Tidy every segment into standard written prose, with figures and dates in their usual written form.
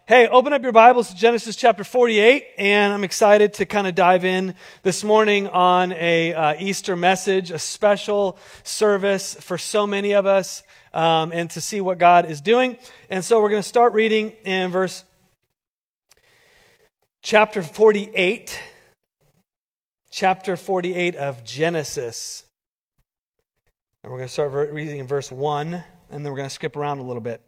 Hey, open up your Bibles to Genesis chapter 48, and I'm excited to kind of dive in this morning on a Easter message, a special service for so many of us, and to see what God is doing. And so we're going to start reading in chapter 48 of Genesis. And we're going to start reading in verse 1, and then we're going to skip around a little bit.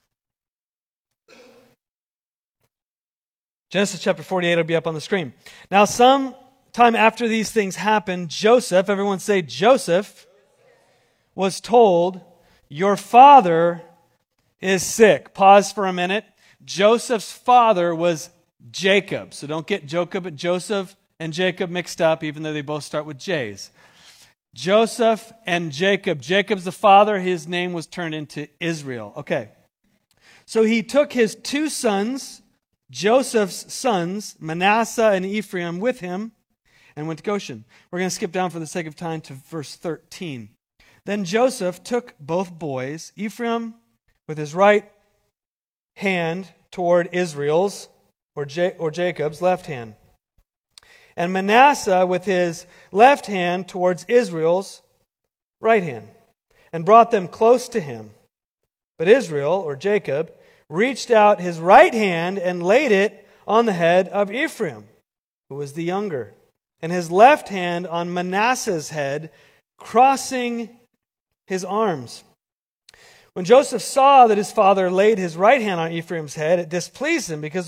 Genesis chapter 48 will be up on the screen. Now, some time after these things happened, Joseph, everyone say Joseph, was told, your father is sick. Pause for a minute. Joseph's father was Jacob. So don't get Joseph and Jacob mixed up, even though they both start with J's. Joseph and Jacob. Jacob's the father. His name was turned into Israel. Okay. So he took his two sons, Joseph's sons, Manasseh and Ephraim, with him and went to Goshen. We're going to skip down for the sake of time to verse 13. Then Joseph took both boys, Ephraim with his right hand toward Israel's, or Jacob's left hand, and Manasseh with his left hand towards Israel's right hand, and brought them close to him. But Israel, or Jacob, reached out his right hand and laid it on the head of Ephraim, who was the younger, and his left hand on Manasseh's head, crossing his arms. When Joseph saw that his father laid his right hand on Ephraim's head, it displeased him because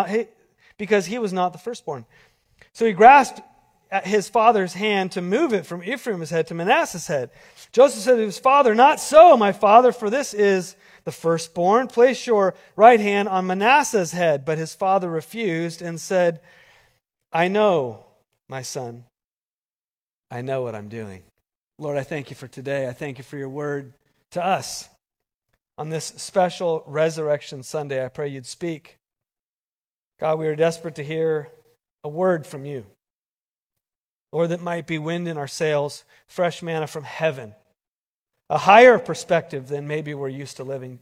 he was not the firstborn. So he grasped at his father's hand to move it from Ephraim's head to Manasseh's head. Joseph said to his father, not so, my father, for this is the firstborn. Place your right hand on Manasseh's head. But his father refused and said, I know, my son. I know what I'm doing. Lord, I thank you for today. I thank you for your word to us. On this special Resurrection Sunday, I pray you'd speak. God, we are desperate to hear a word from you. Lord, that might be wind in our sails, fresh manna from heaven, a higher perspective than maybe we're used to living.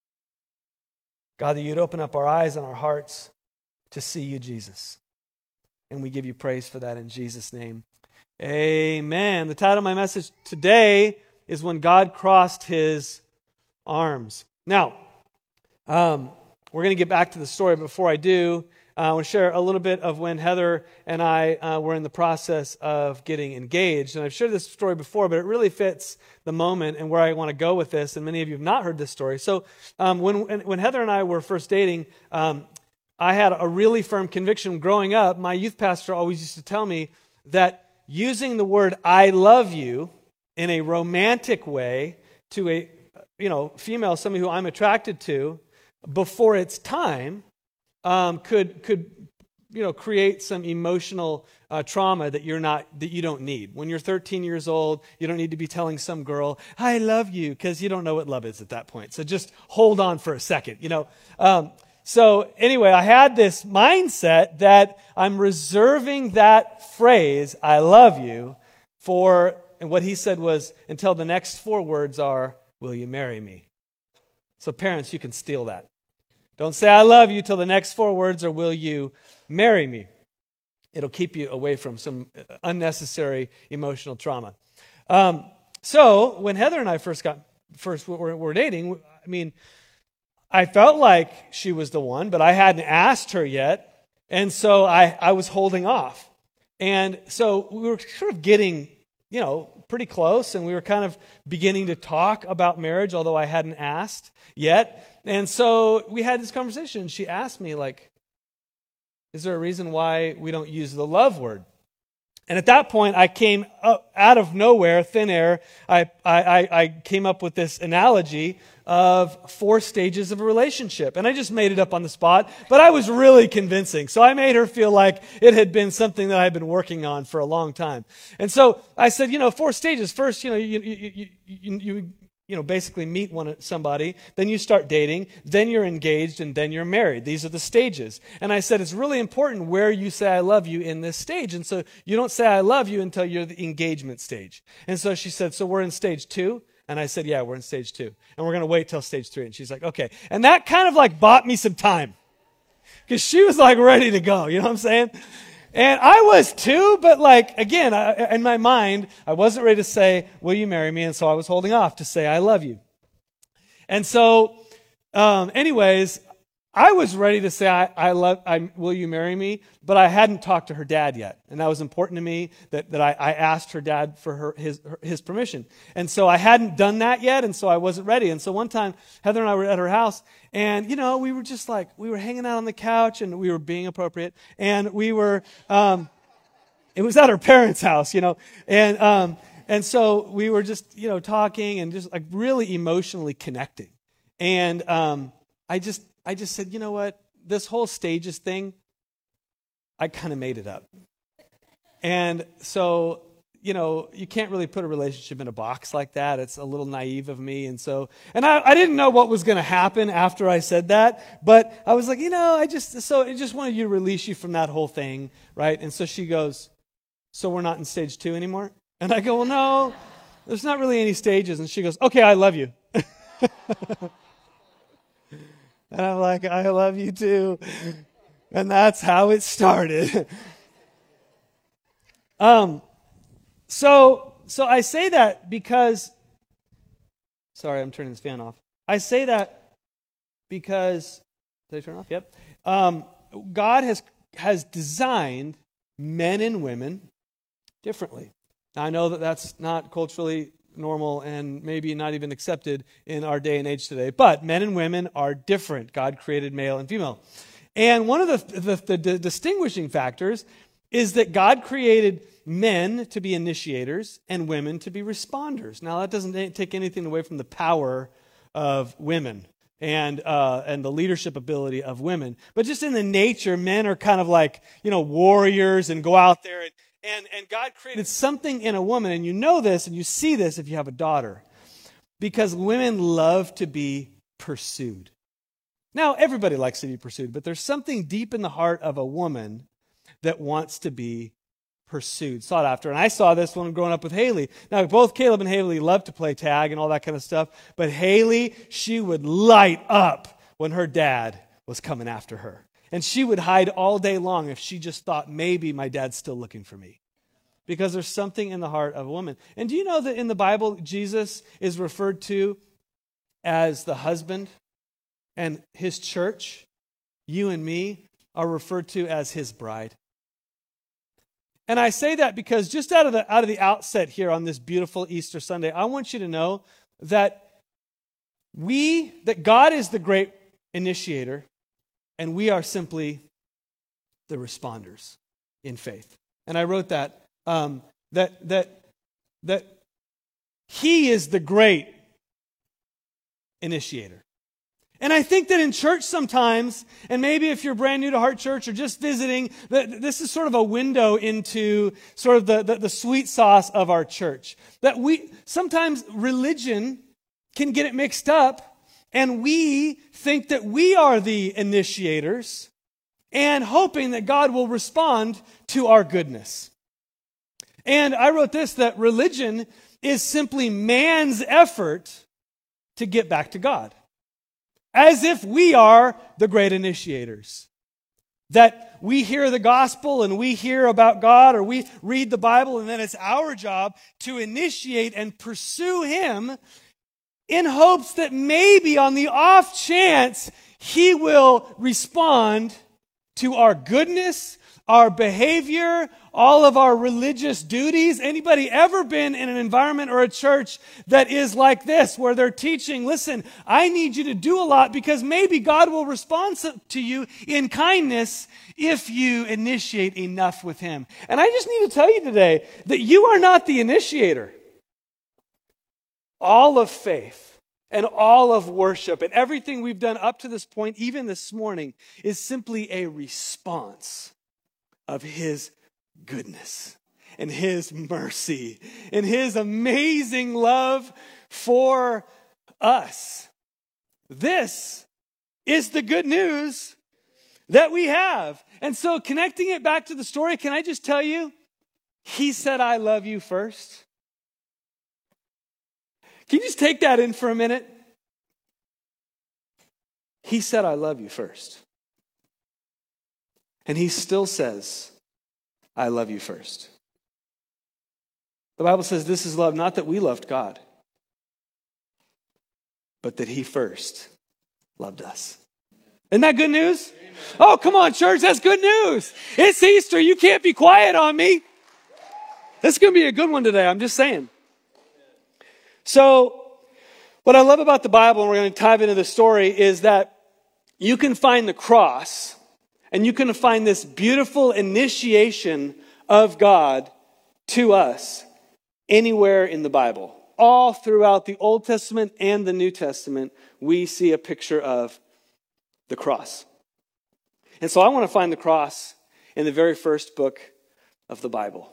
God, that you'd open up our eyes and our hearts to see you, Jesus. And we give you praise for that in Jesus' name. Amen. The title of my message today is When God Crossed His Arms. Now, we're going to get back to the story. Before I do, I want to share a little bit of when Heather and I were in the process of getting engaged. And I've shared this story before, but it really fits the moment and where I want to go with this. And many of you have not heard this story. So when Heather and I were first dating, I had a really firm conviction growing up. My youth pastor always used to tell me that using the word I love you in a romantic way to a female, somebody who I'm attracted to, before it's time, could create some emotional trauma that you don't need. When you're 13 years old, you don't need to be telling some girl, I love you, because you don't know what love is at that point. So just hold on for a second, So anyway, I had this mindset that I'm reserving that phrase, I love you, and what he said was, until the next four words are, will you marry me? So parents, you can steal that. Don't say I love you till the next four words are, will you marry me? It'll keep you away from some unnecessary emotional trauma. So when Heather and I first were dating, I felt like she was the one, but I hadn't asked her yet. And so I was holding off. And so we were sort of getting, pretty close, and we were kind of beginning to talk about marriage, although I hadn't asked yet. And so we had this conversation. She asked me, is there a reason why we don't use the love word? And at that point, I came up out of nowhere, thin air. I came up with this analogy of 4 stages of a relationship. And I just made it up on the spot, but I was really convincing. So I made her feel like it had been something that I had been working on for a long time. And so I said, 4 stages. First, you basically meet somebody, then you start dating, then you're engaged, and then you're married. These are the stages. And I said, it's really important where you say I love you in this stage. And so you don't say I love you until you're the engagement stage. And so she said, so we're in stage 2? And I said, yeah, we're in stage 2. And we're going to wait till stage 3. And she's like, okay. And that kind of bought me some time. Because she was like ready to go, you know what I'm saying? And I was too, but like, again, in my mind, I wasn't ready to say, will you marry me? And so I was holding off to say, I love you. And so, anyways, I was ready to say, will you marry me? But I hadn't talked to her dad yet. And that was important to me that I asked her dad for his permission. And so I hadn't done that yet, and so I wasn't ready. And so one time, Heather and I were at her house, and, we were just like, we were hanging out on the couch, and we were being appropriate. And we were, it was at her parents' house, and so we were just, talking and just like really emotionally connecting. And I just said, you know what? This whole stages thing, I kind of made it up. And so, you can't really put a relationship in a box like that. It's a little naive of me. And I didn't know what was going to happen after I said that. But I was like, I just wanted you to release you from that whole thing, right? And so she goes, so we're not in stage 2 anymore? And I go, well, no, there's not really any stages. And she goes, okay, I love you. And I'm like, I love you too. And that's how it started. So I say that because, sorry, I'm turning this fan off. I say that because, did I turn it off? Yep. God has designed men and women differently. Now, I know that that's not culturally normal and maybe not even accepted in our day and age today. But men and women are different. God created male and female. And one of the distinguishing factors is that God created men to be initiators and women to be responders. Now, that doesn't take anything away from the power of women and the leadership ability of women. But just in the nature, men are kind of like, warriors and go out there and God created something in a woman, and you know this and you see this if you have a daughter, because women love to be pursued. Now, everybody likes to be pursued, but there's something deep in the heart of a woman that wants to be pursued, sought after. And I saw this when growing up with Haley. Now, both Caleb and Haley love to play tag and all that kind of stuff, but Haley, she would light up when her dad was coming after her. And she would hide all day long if she just thought maybe my dad's still looking for me. Because there's something in the heart of a woman. And do you know that in the Bible, Jesus is referred to as the husband, and his church, you and me, are referred to as his bride? And I say that because just out of the outset here on this beautiful Easter Sunday, I want you to know that God is the great initiator, and we are simply the responders in faith. And I wrote that he is the great initiator. And I think that in church sometimes, and maybe if you're brand new to Heart Church or just visiting, this is sort of a window into sort of the sweet sauce of our church. That sometimes religion can get it mixed up, and we think that we are the initiators and hoping that God will respond to our goodness. And I wrote this, that religion is simply man's effort to get back to God. As if we are the great initiators. That we hear the gospel and we hear about God, or we read the Bible, and then it's our job to initiate and pursue Him in hopes that maybe on the off chance He will respond to our goodness, our behavior, all of our religious duties. Anybody ever been in an environment or a church that is like this, where they're teaching, listen, I need you to do a lot because maybe God will respond to you in kindness if you initiate enough with Him. And I just need to tell you today that you are not the initiator. All of faith and all of worship and everything we've done up to this point, even this morning, is simply a response of His goodness and His mercy and His amazing love for us. This is the good news that we have. And so connecting it back to the story, can I just tell you, He said, I love you first. Can you just take that in for a minute? He said, I love you first. And he still says, I love you first. The Bible says this is love, not that we loved God, but that he first loved us. Isn't that good news? Amen. Oh, come on, church, that's good news. It's Easter. You can't be quiet on me. This is going to be a good one today. I'm just saying. So, what I love about the Bible, and we're going to dive into the story, is that you can find the cross, and you can find this beautiful initiation of God to us anywhere in the Bible. All throughout the Old Testament and the New Testament, we see a picture of the cross. And so I want to find the cross in the very first book of the Bible.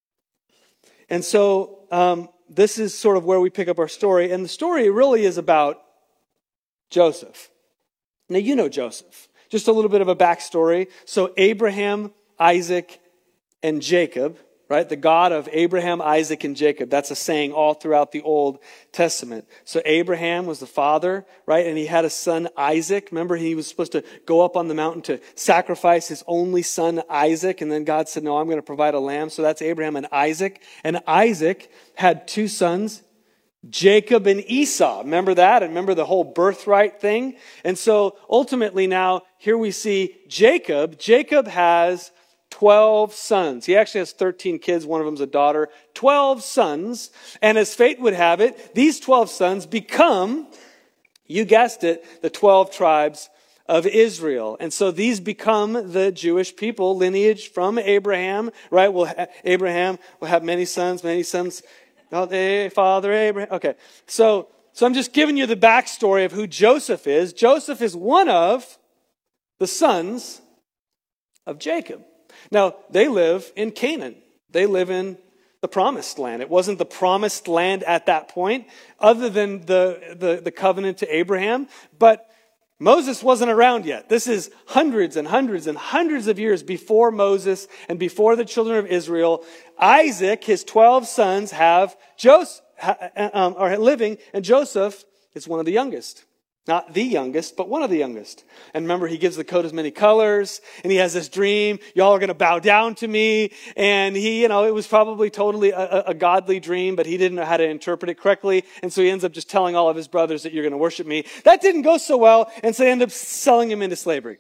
And so this is sort of where we pick up our story. And the story really is about Joseph. Now, you know Joseph. Just a little bit of a backstory. So Abraham, Isaac, and Jacob, right? The God of Abraham, Isaac, and Jacob. That's a saying all throughout the Old Testament. So Abraham was the father, right? And he had a son, Isaac. Remember, he was supposed to go up on the mountain to sacrifice his only son, Isaac. And then God said, no, I'm going to provide a lamb. So that's Abraham and Isaac. And Isaac had two sons, Jacob and Esau. Remember that? And remember the whole birthright thing? And so ultimately now, here we see Jacob. Jacob has 12 sons. He actually has 13 kids. One of them's a daughter. 12 sons. And as fate would have it, these 12 sons become, you guessed it, the 12 tribes of Israel. And so these become the Jewish people, lineage from Abraham, right? Abraham will have many sons. Oh, Father Abraham. Okay. So I'm just giving you the backstory of who Joseph is. Joseph is one of the sons of Jacob. Now, they live in Canaan. They live in the promised land. It wasn't the promised land at that point, other than the covenant to Abraham. But Moses wasn't around yet. This is hundreds and hundreds and hundreds of years before Moses and before the children of Israel. Isaac, his 12 sons, are living, and Joseph is one of the youngest. Not the youngest, but one of the youngest. And remember, he gives the coat as many colors, and he has this dream, y'all are going to bow down to me. And he, it was probably totally a godly dream, but he didn't know how to interpret it correctly. And so he ends up just telling all of his brothers that you're going to worship me. That didn't go so well, and so they end up selling him into slavery.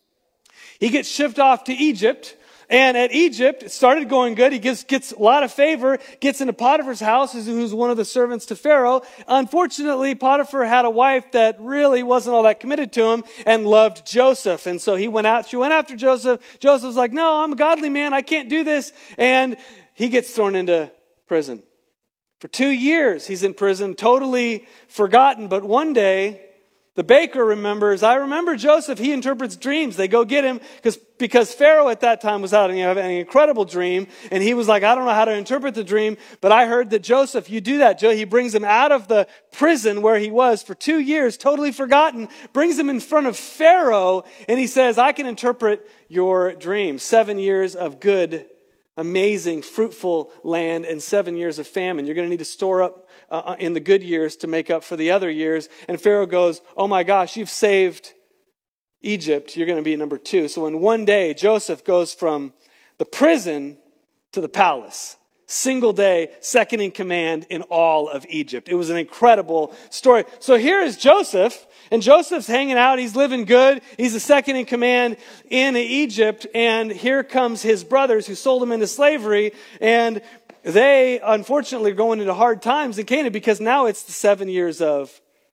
He gets shipped off to Egypt. And at Egypt, it started going good. He gets a lot of favor, gets into Potiphar's house, who's one of the servants to Pharaoh. Unfortunately, Potiphar had a wife that really wasn't all that committed to him and loved Joseph. And so she went after Joseph. Joseph's like, no, I'm a godly man. I can't do this. And he gets thrown into prison. For 2 years, he's in prison, totally forgotten. But one day, the baker remembers, I remember Joseph, he interprets dreams. They go get him because Pharaoh at that time was having an incredible dream. And he was like, I don't know how to interpret the dream, but I heard that Joseph, you do that. He brings him out of the prison where he was for 2 years, totally forgotten, brings him in front of Pharaoh, and he says, I can interpret your dream. 7 years of good, amazing, fruitful land and 7 years of famine. You're going to need to store up in the good years to make up for the other years. And Pharaoh goes, oh my gosh, you've saved Egypt. You're going to be number 2. So in one day, Joseph goes from the prison to the palace. Single day, second in command in all of Egypt. It was an incredible story. So here is Joseph, and Joseph's hanging out. He's living good. He's the second in command in Egypt. And here comes his brothers who sold him into slavery. And they, unfortunately, are going into hard times in Canaan because now it's the 7 years of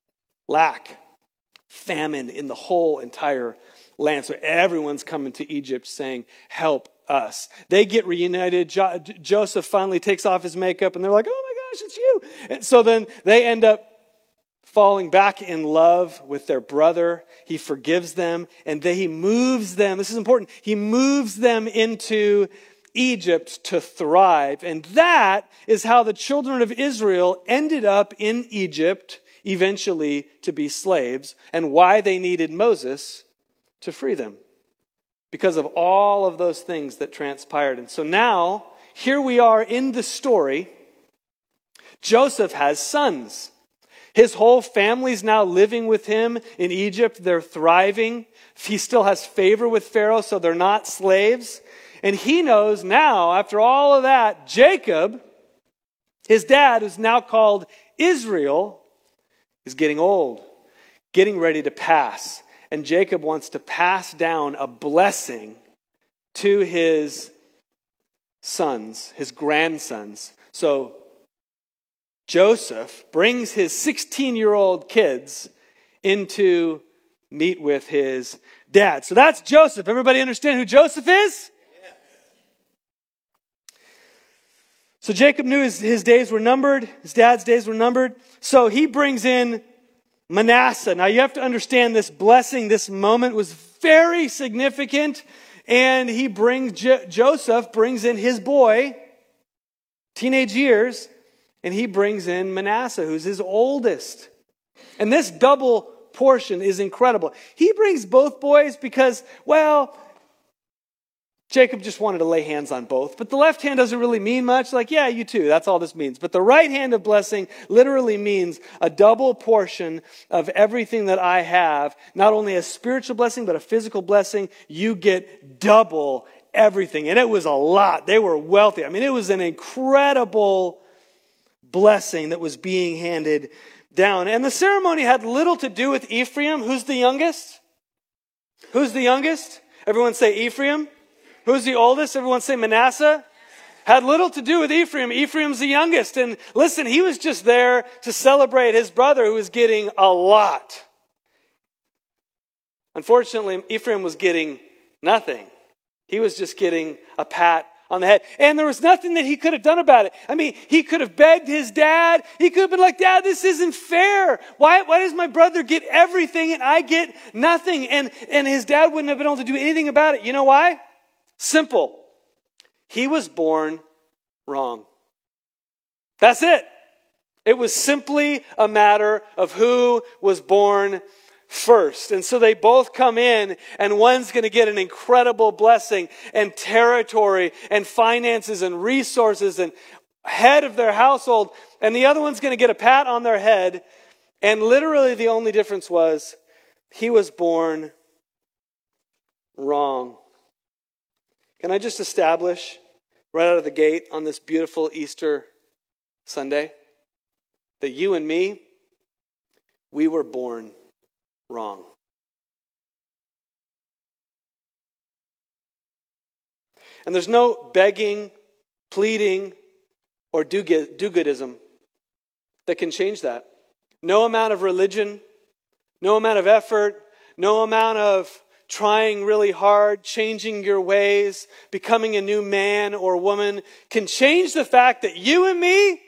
lack, famine in the whole entire land. So everyone's coming to Egypt saying, help us. They get reunited. Joseph finally takes off his makeup and they're like, oh my gosh, it's you. And so then they end up falling back in love with their brother. He forgives them and he moves them. This is important. He moves them into Egypt to thrive. And that is how the children of Israel ended up in Egypt, eventually to be slaves, and why they needed Moses to free them. Because of all of those things that transpired. And so now, here we are in the story. Joseph has sons. His whole family's now living with him in Egypt. They're thriving. He still has favor with Pharaoh, so they're not slaves. And he knows now, after all of that, Jacob, his dad, who's now called Israel, is getting old, getting ready to pass. And Jacob wants to pass down a blessing to his sons, his grandsons. So Joseph brings his 16-year-old kids in to meet with his dad. So that's Joseph. Everybody understand who Joseph is? Yeah. So Jacob knew his days were numbered. His dad's days were numbered. So he brings in Manasseh. Now you have to understand this blessing, this moment was very significant. And he brings, Joseph brings in his boy, teenage years, and he brings in Manasseh, who's his oldest. And this double portion is incredible. He brings both boys because, well, Jacob just wanted to lay hands on both. But the left hand doesn't really mean much. Like, yeah, you too. That's all this means. But the right hand of blessing literally means a double portion of everything that I have. Not only a spiritual blessing, but a physical blessing. You get double everything. And it was a lot. They were wealthy. I mean, it was an incredible blessing that was being handed down. And the ceremony had little to do with Ephraim. Who's the youngest? Who's the youngest? Everyone say Ephraim. Who's the oldest? Everyone say Manasseh. Had little to do with Ephraim. Ephraim's the youngest. And listen, he was just there to celebrate his brother who was getting a lot. Unfortunately, Ephraim was getting nothing. He was just getting a pat on the head. And there was nothing that he could have done about it. I mean, he could have begged his dad. He could have been like, Dad, this isn't fair. Why does my brother get everything and I get nothing? And his dad wouldn't have been able to do anything about it. You know why? Simple. He was born wrong. That's it. It was simply a matter of who was born first. And so they both come in, and one's going to get an incredible blessing and territory and finances and resources and head of their household, and the other one's going to get a pat on their head. And literally the only difference was he was born wrong. Can I just establish right out of the gate on this beautiful Easter Sunday that you and me, we were born wrong. And there's no begging, pleading, or do-goodism that can change that. No amount of religion, no amount of effort, no amount of trying really hard, changing your ways, becoming a new man or woman can change the fact that you and me,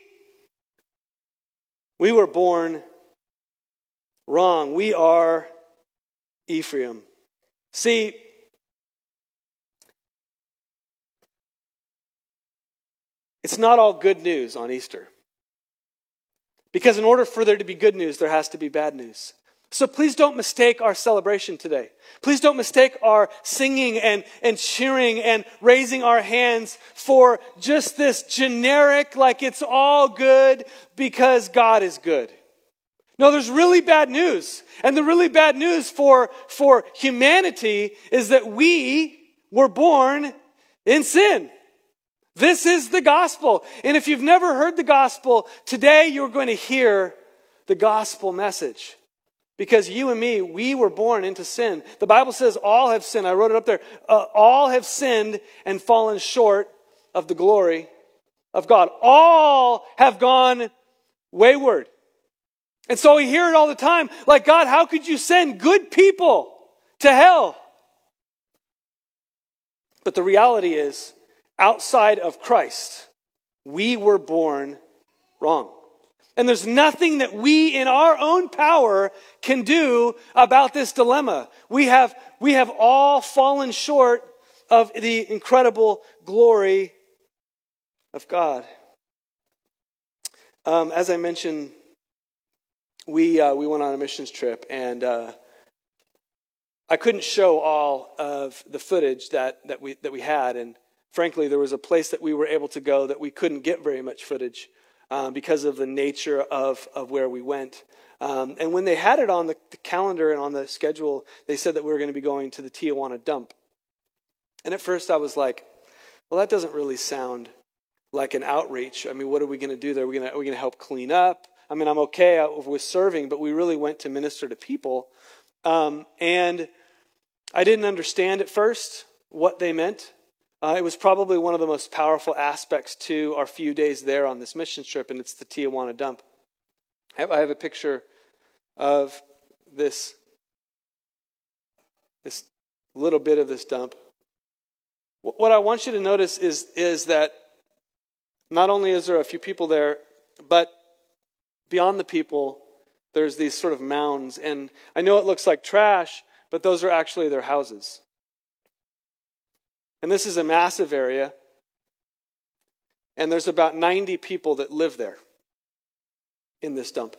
we were born wrong. We are Ephraim. See, it's not all good news on Easter. Because in order for there to be good news, there has to be bad news. So please don't mistake our celebration today. Please don't mistake our singing and cheering and raising our hands for just this generic, like it's all good because God is good. No, there's really bad news. And the really bad news for humanity is that we were born in sin. This is the gospel. And if you've never heard the gospel, today you're going to hear the gospel message. Because you and me, we were born into sin. The Bible says all have sinned. I wrote it up there. All have sinned and fallen short of the glory of God. All have gone wayward. And so we hear it all the time. Like, God, how could you send good people to hell? But the reality is, outside of Christ, we were born wrong. And there's nothing that we in our own power can do about this dilemma. We have all fallen short of the incredible glory of God. As I mentioned, we went on a missions trip, and I couldn't show all of the footage that we had, and frankly, there was a place that we were able to go that we couldn't get very much footage. because of the nature of where we went. And when they had it on the calendar and on the schedule, they said that we were going to be going to the Tijuana dump. And at first I was like, well, that doesn't really sound like an outreach. I mean, what are we going to do there? Are we going to help clean up? I mean, I'm okay with serving, but we really went to minister to people. And I didn't understand at first what they meant. It was probably one of the most powerful aspects to our few days there on this mission trip, and it's the Tijuana dump. I have a picture of this little bit of this dump. What I want you to notice is that not only is there a few people there, but beyond the people, there's these sort of mounds. And I know it looks like trash, but those are actually their houses. And this is a massive area. And there's about 90 people that live there in this dump.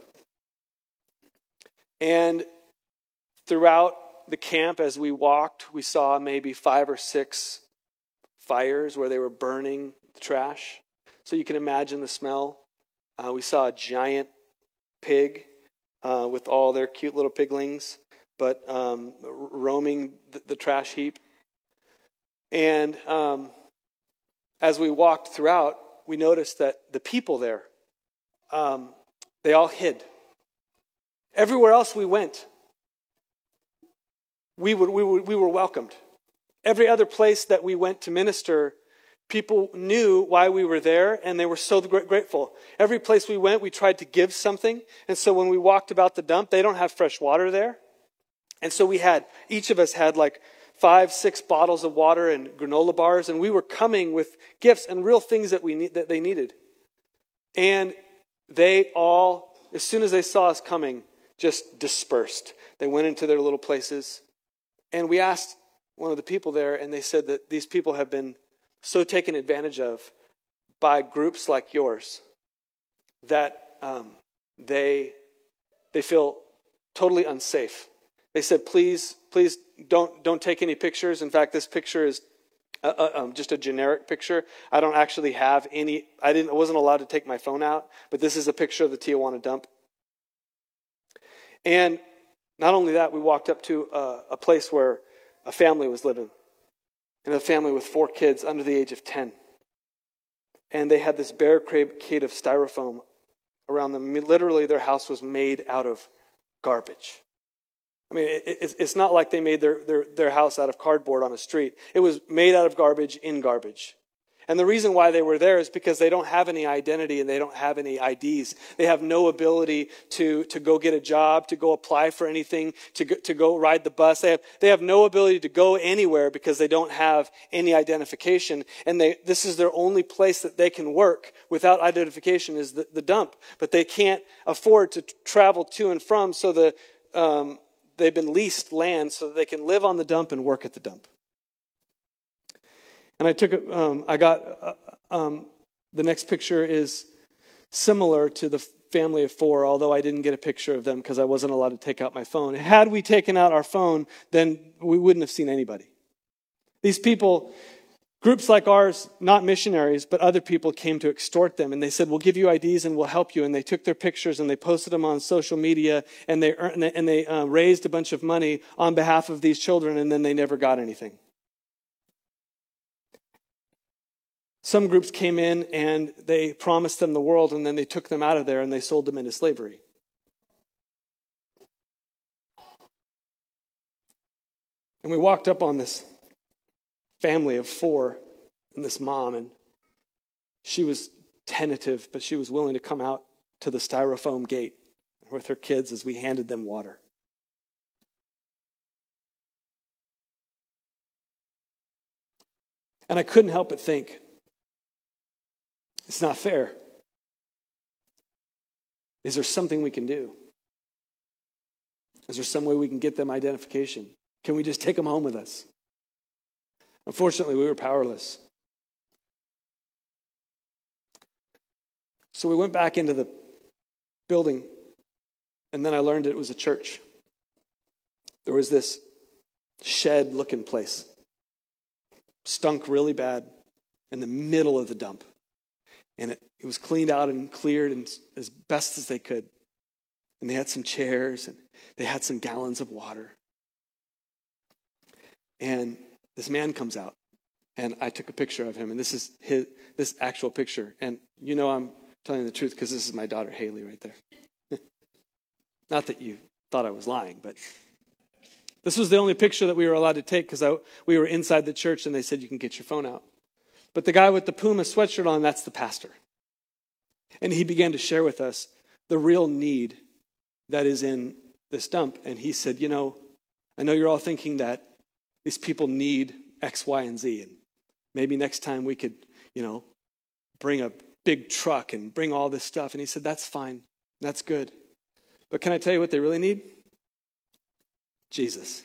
And throughout the camp, as we walked, we saw maybe 5 or 6 fires where they were burning the trash. So you can imagine the smell. We saw a giant pig with all their cute little piglings, but roaming the trash heap. And as we walked throughout, we noticed that the people there, they all hid. Everywhere else we went, we were welcomed. Every other place that we went to minister, people knew why we were there, and they were so grateful. Every place we went, we tried to give something. And so when we walked about the dump, they don't have fresh water there. And so each of us had like 5, 6 bottles of water and granola bars, and we were coming with gifts and real things that they needed. And they all, as soon as they saw us coming, just dispersed. They went into their little places. And we asked one of the people there, and they said that these people have been so taken advantage of by groups like yours that they feel totally unsafe. They said, please don't take any pictures. In fact, this picture is just a generic picture. I don't actually have any. I wasn't allowed to take my phone out, but this is a picture of the Tijuana dump. And not only that, we walked up to a place where a family was living, and a family with 4 kids under the age of 10. And they had this barricade of styrofoam around them. Literally, their house was made out of garbage. I mean, it's not like they made their house out of cardboard on a street. It was made out of garbage in garbage. And the reason why they were there is because they don't have any identity and they don't have any IDs. They have no ability to go get a job, to go apply for anything, to go ride the bus. They have no ability to go anywhere because they don't have any identification. And this is their only place that they can work without identification is the dump. But they can't afford to travel to and from, so they've been leased land so that they can live on the dump and work at the dump. And the next picture is similar to the family of 4, although I didn't get a picture of them because I wasn't allowed to take out my phone. Had we taken out our phone, then we wouldn't have seen anybody. These people, groups like ours, not missionaries, but other people came to extort them. And they said, we'll give you IDs and we'll help you. And they took their pictures and they posted them on social media and they raised a bunch of money on behalf of these children, and then they never got anything. Some groups came in and they promised them the world, and then they took them out of there and they sold them into slavery. And we walked up on this family of 4 and this mom, and she was tentative, but she was willing to come out to the styrofoam gate with her kids as we handed them water. And I couldn't help but think, it's not fair. Is there something we can do? Is there some way we can get them identification? Can we just take them home with us? Unfortunately, we were powerless. So we went back into the building, and then I learned it was a church. There was this shed-looking place. Stunk really bad in the middle of the dump. And it was cleaned out and cleared and as best as they could. And they had some chairs and they had some gallons of water. And this man comes out. And I took a picture of him. And this is this actual picture. And you know I'm telling you the truth because this is my daughter Haley right there. Not that you thought I was lying, but this was the only picture that we were allowed to take because we were inside the church and they said you can get your phone out. But the guy with the Puma sweatshirt on, that's the pastor. And he began to share with us the real need that is in this dump. And he said, you know, I know you're all thinking that these people need X, Y, and Z. And maybe next time we could, you know, bring a big truck and bring all this stuff. And he said, that's fine. That's good. But can I tell you what they really need? Jesus.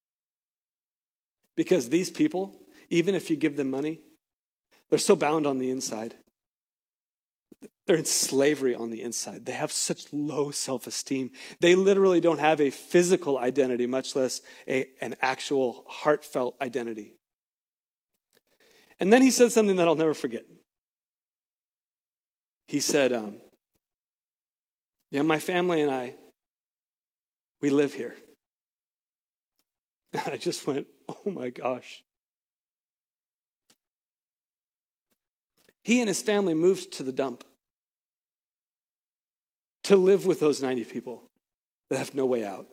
Because these people, even if you give them money, they're so bound on the inside. They're in slavery on the inside. They have such low self-esteem. They literally don't have a physical identity, much less an actual heartfelt identity. And then he said something that I'll never forget. He said, my family and I, we live here. And I just went, oh my gosh. He and his family moved to the dump to live with those 90 people that have no way out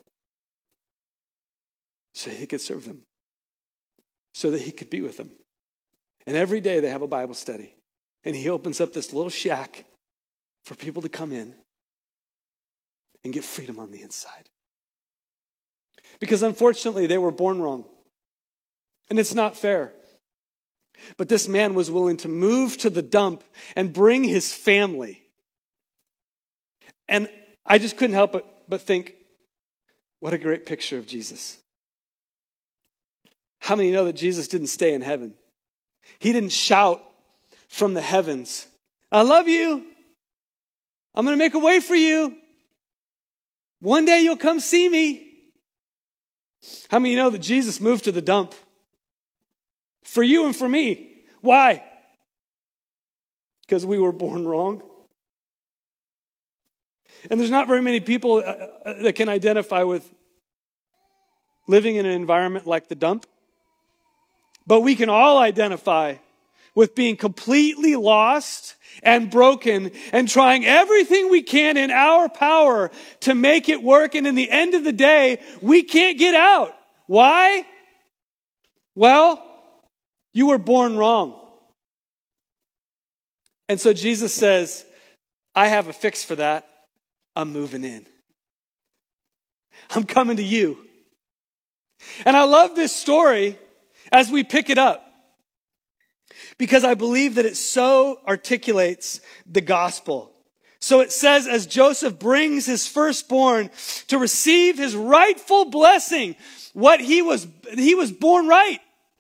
so he could serve them, so that he could be with them. And every day they have a Bible study. And he opens up this little shack for people to come in and get freedom on the inside. Because unfortunately, they were born wrong. And it's not fair. But this man was willing to move to the dump and bring his family. And I just couldn't help but think, what a great picture of Jesus. How many know that Jesus didn't stay in heaven? He didn't shout from the heavens, I love you. I'm going to make a way for you. One day you'll come see me. How many know that Jesus moved to the dump? For you and for me. Why? Because we were born wrong. And there's not very many people that can identify with living in an environment like the dump. But we can all identify with being completely lost and broken and trying everything we can in our power to make it work. And in the end of the day, we can't get out. Why? Well, you were born wrong. And so Jesus says, I have a fix for that. I'm moving in. I'm coming to you. And I love this story as we pick it up, because I believe that it so articulates the gospel. So it says, as Joseph brings his firstborn to receive his rightful blessing, he was born right.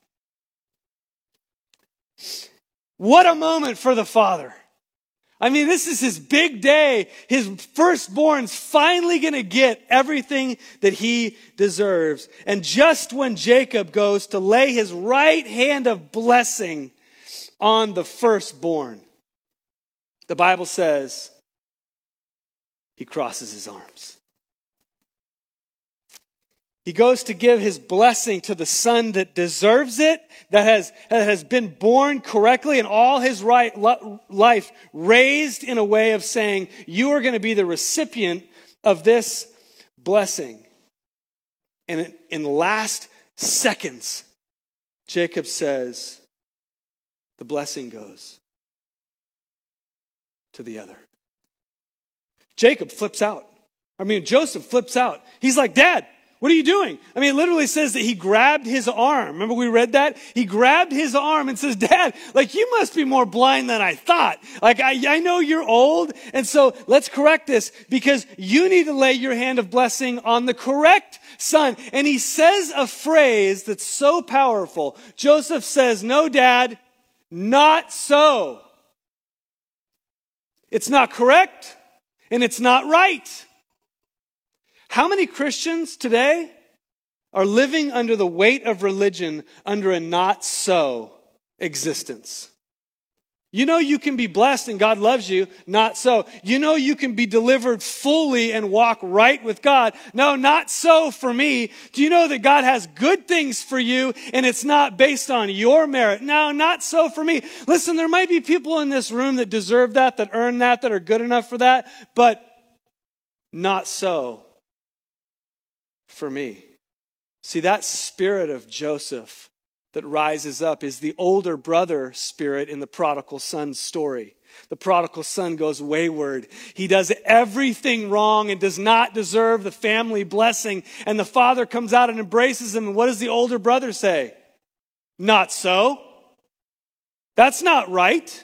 What a moment for the father. I mean, this is his big day. His firstborn's finally going to get everything that he deserves. And just when Jacob goes to lay his right hand of blessing on the firstborn, the Bible says he crosses his arms. He goes to give his blessing to the son that deserves it, that has been born correctly and all his life raised in a way of saying, you are going to be the recipient of this blessing. And in the last seconds, Jacob says, the blessing goes to the other. Joseph flips out. He's like, Dad, what are you doing? I mean, it literally says that he grabbed his arm. Remember we read that? He grabbed his arm and says, Dad, you must be more blind than I thought. I know you're old. And so let's correct this because you need to lay your hand of blessing on the correct son. And he says a phrase that's so powerful. Joseph says, no, Dad, not so. It's not correct and it's not right. How many Christians today are living under the weight of religion under a not so existence? You know you can be blessed and God loves you. Not so. You know you can be delivered fully and walk right with God. No, not so for me. Do you know that God has good things for you and it's not based on your merit? No, not so for me. Listen, there might be people in this room that deserve that earn that are good enough for that, but not so for me. See, that spirit of Joseph that rises up is the older brother spirit in the prodigal son story. The prodigal son goes wayward. He does everything wrong and does not deserve the family blessing. And the father comes out and embraces him. And what does the older brother say? Not so. That's not right.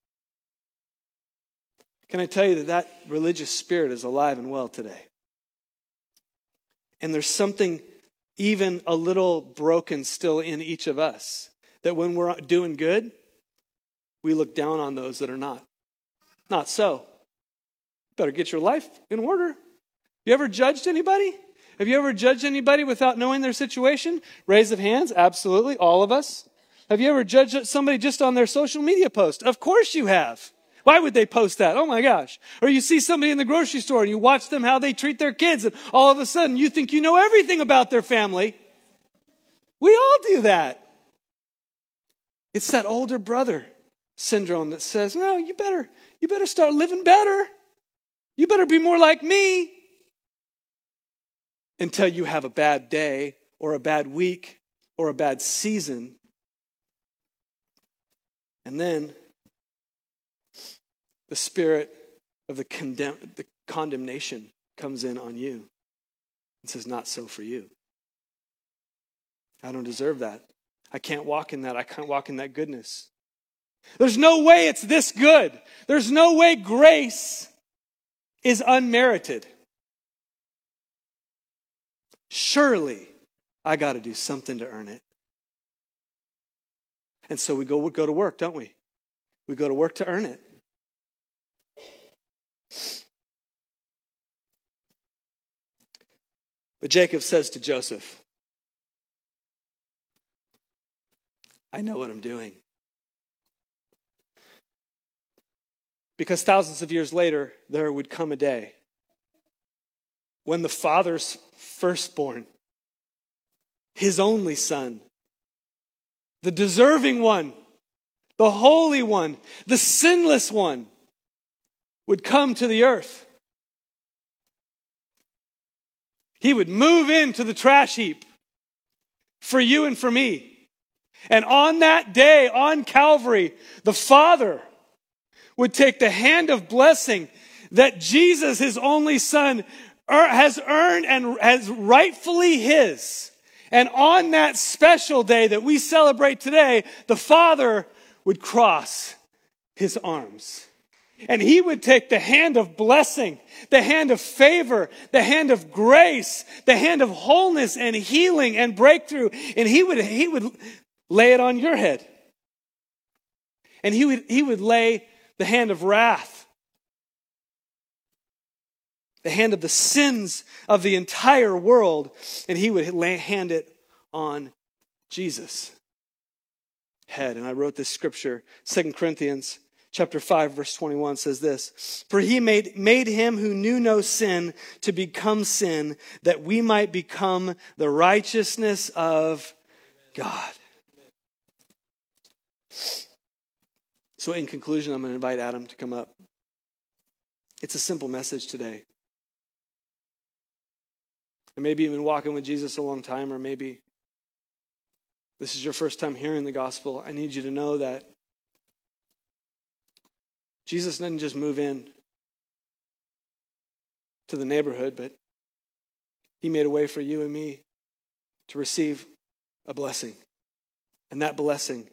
Can I tell you that religious spirit is alive and well today? And there's something even a little broken still in each of us. That when we're doing good, we look down on those that are not. Not so. Better get your life in order. You ever judged anybody? Have you ever judged anybody without knowing their situation? Raise of hands, absolutely, all of us. Have you ever judged somebody just on their social media post? Of course you have. Why would they post that? Oh my gosh. Or you see somebody in the grocery store and you watch them how they treat their kids and all of a sudden you think you know everything about their family. We all do that. It's that older brother syndrome that says, no, you better start living better. You better be more like me. Until you have a bad day or a bad week or a bad season. And then the spirit of the condemnation comes in on you and says, not so for you. I don't deserve that. I can't walk in that. I can't walk in that goodness. There's no way it's this good. There's no way grace is unmerited. Surely I got to do something to earn it. And so we go to work, don't we? We go to work to earn it. But Jacob says to Joseph, I know what I'm doing. Because thousands of years later, there would come a day when the father's firstborn, his only son, the deserving one, the holy one, the sinless one, would come to the earth. He would move into the trash heap for you and for me. And on that day, on Calvary, the Father would take the hand of blessing that Jesus, his only son, has earned and has rightfully his. And on that special day that we celebrate today, the Father would cross his arms. And he would take the hand of blessing, the hand of favor, the hand of grace, the hand of wholeness and healing and breakthrough. And he would lay it on your head. And he would lay the hand of wrath, the hand of the sins of the entire world, and he would hand it on Jesus' head. And I wrote this scripture, 2 Corinthians chapter 5, verse 21 says this, for he made him who knew no sin to become sin, that we might become the righteousness of God. So in conclusion, I'm going to invite Adam to come up. It's a simple message today. And maybe you've been walking with Jesus a long time, or maybe this is your first time hearing the gospel. I need you to know that Jesus didn't just move in to the neighborhood, but he made a way for you and me to receive a blessing. And that blessing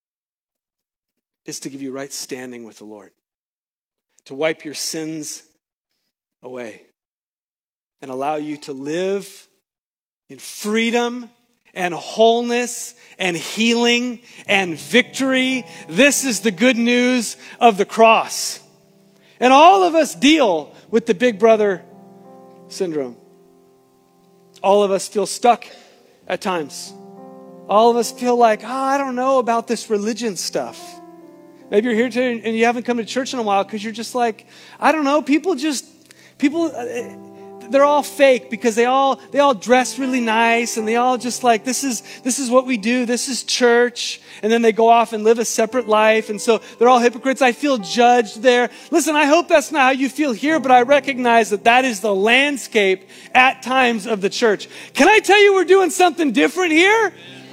is to give you right standing with the Lord, to wipe your sins away and allow you to live in freedom and wholeness and healing and victory. This is the good news of the cross. And all of us deal with the big brother syndrome. All of us feel stuck at times. All of us feel like, I don't know about this religion stuff. Maybe you're here today and you haven't come to church in a while because you're just like, I don't know, people, they're all fake because they all dress really nice and they all just like, this is what we do. This is church. And then they go off and live a separate life. And so they're all hypocrites. I feel judged there. Listen, I hope that's not how you feel here, but I recognize that is the landscape at times of the church. Can I tell you we're doing something different here?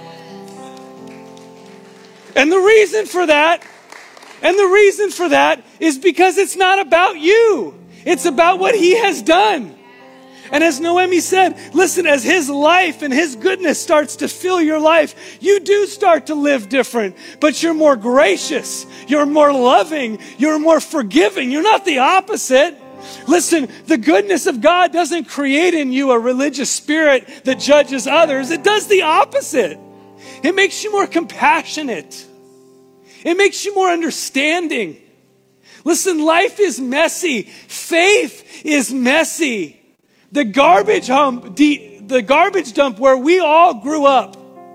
And the reason for that is because it's not about you. It's about what he has done. And as Noemi said, listen, as his life and his goodness starts to fill your life, you do start to live different, but you're more gracious, you're more loving, you're more forgiving. You're not the opposite. Listen, the goodness of God doesn't create in you a religious spirit that judges others. It does the opposite. It makes you more compassionate. It makes you more understanding. Listen, life is messy. Faith is messy. The garbage dump where we all grew up.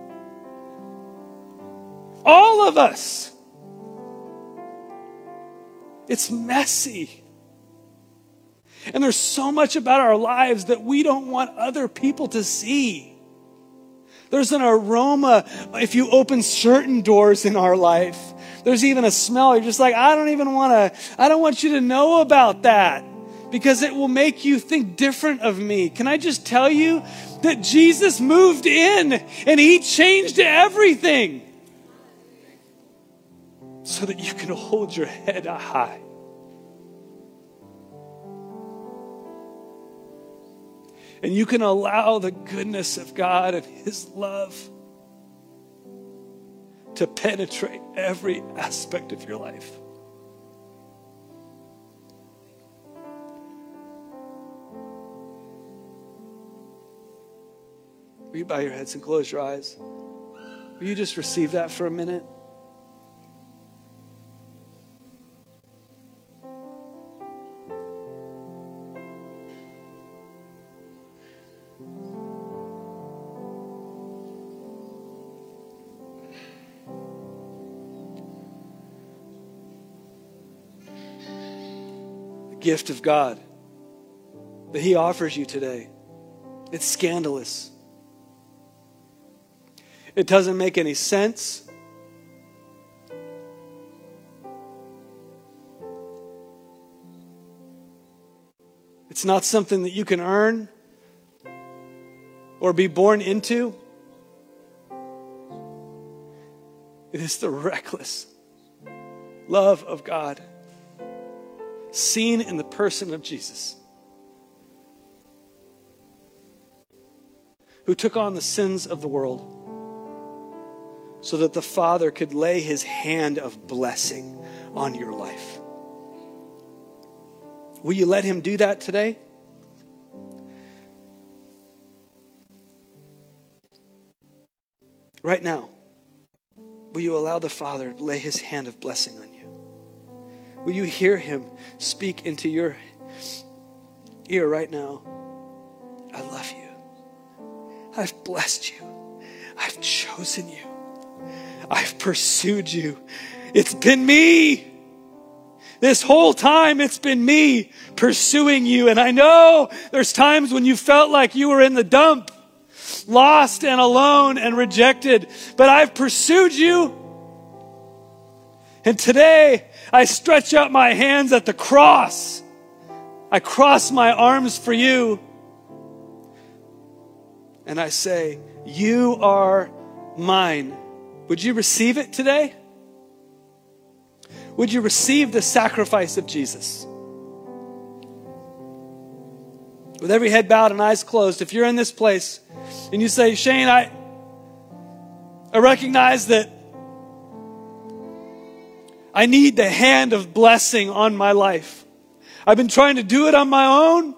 All of us. It's messy. And there's so much about our lives that we don't want other people to see. There's an aroma if you open certain doors in our life. There's even a smell. You're just like, I don't want you to know about that because it will make you think different of me. Can I just tell you that Jesus moved in and he changed everything so that you can hold your head high. And you can allow the goodness of God and his love to penetrate every aspect of your life. Will you bow your heads and close your eyes? Will you just receive that for a minute? Gift of God that he offers you today. It's scandalous. It doesn't make any sense. It's not something that you can earn or be born into. It is the reckless love of God seen in the person of Jesus, who took on the sins of the world so that the Father could lay his hand of blessing on your life. Will you let him do that today? Right now, will you allow the Father to lay his hand of blessing on you? Will you hear him speak into your ear right now? I love you. I've blessed you. I've chosen you. I've pursued you. It's been me. This whole time it's been me pursuing you. And I know there's times when you felt like you were in the dump, lost and alone and rejected. But I've pursued you. And today, I stretch out my hands at the cross. I cross my arms for you. And I say, you are mine. Would you receive it today? Would you receive the sacrifice of Jesus? With every head bowed and eyes closed, if you're in this place and you say, Shane, I recognize that I need the hand of blessing on my life. I've been trying to do it on my own.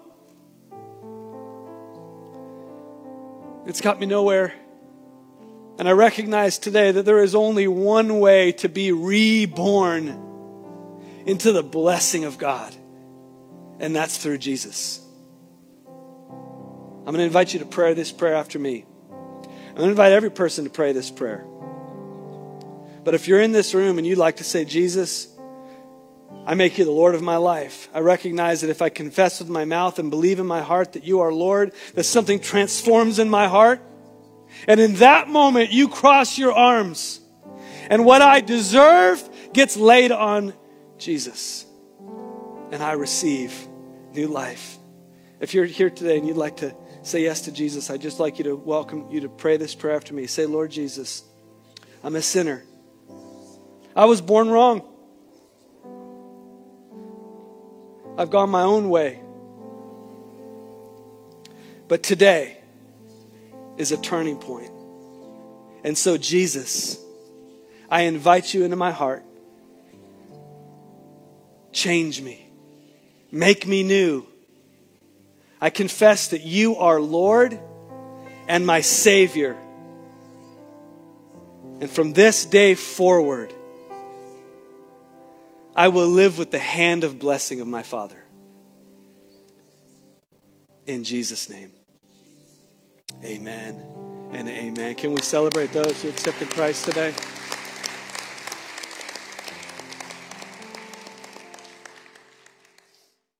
It's got me nowhere. And I recognize today that there is only one way to be reborn into the blessing of God. And that's through Jesus. I'm going to invite you to pray this prayer after me. I'm going to invite every person to pray this prayer. But if you're in this room and you'd like to say, Jesus, I make you the Lord of my life. I recognize that if I confess with my mouth and believe in my heart that you are Lord, that something transforms in my heart. And in that moment, you cross your arms. And what I deserve gets laid on Jesus. And I receive new life. If you're here today and you'd like to say yes to Jesus, I'd just like you to welcome you to pray this prayer after me. Say, Lord Jesus, I'm a sinner. I was born wrong. I've gone my own way. But today is a turning point. And so, Jesus, I invite you into my heart. Change me. Make me new. I confess that you are Lord and my Savior. And from this day forward, I will live with the hand of blessing of my Father. In Jesus' name. Amen and amen. Can we celebrate those who accepted Christ today?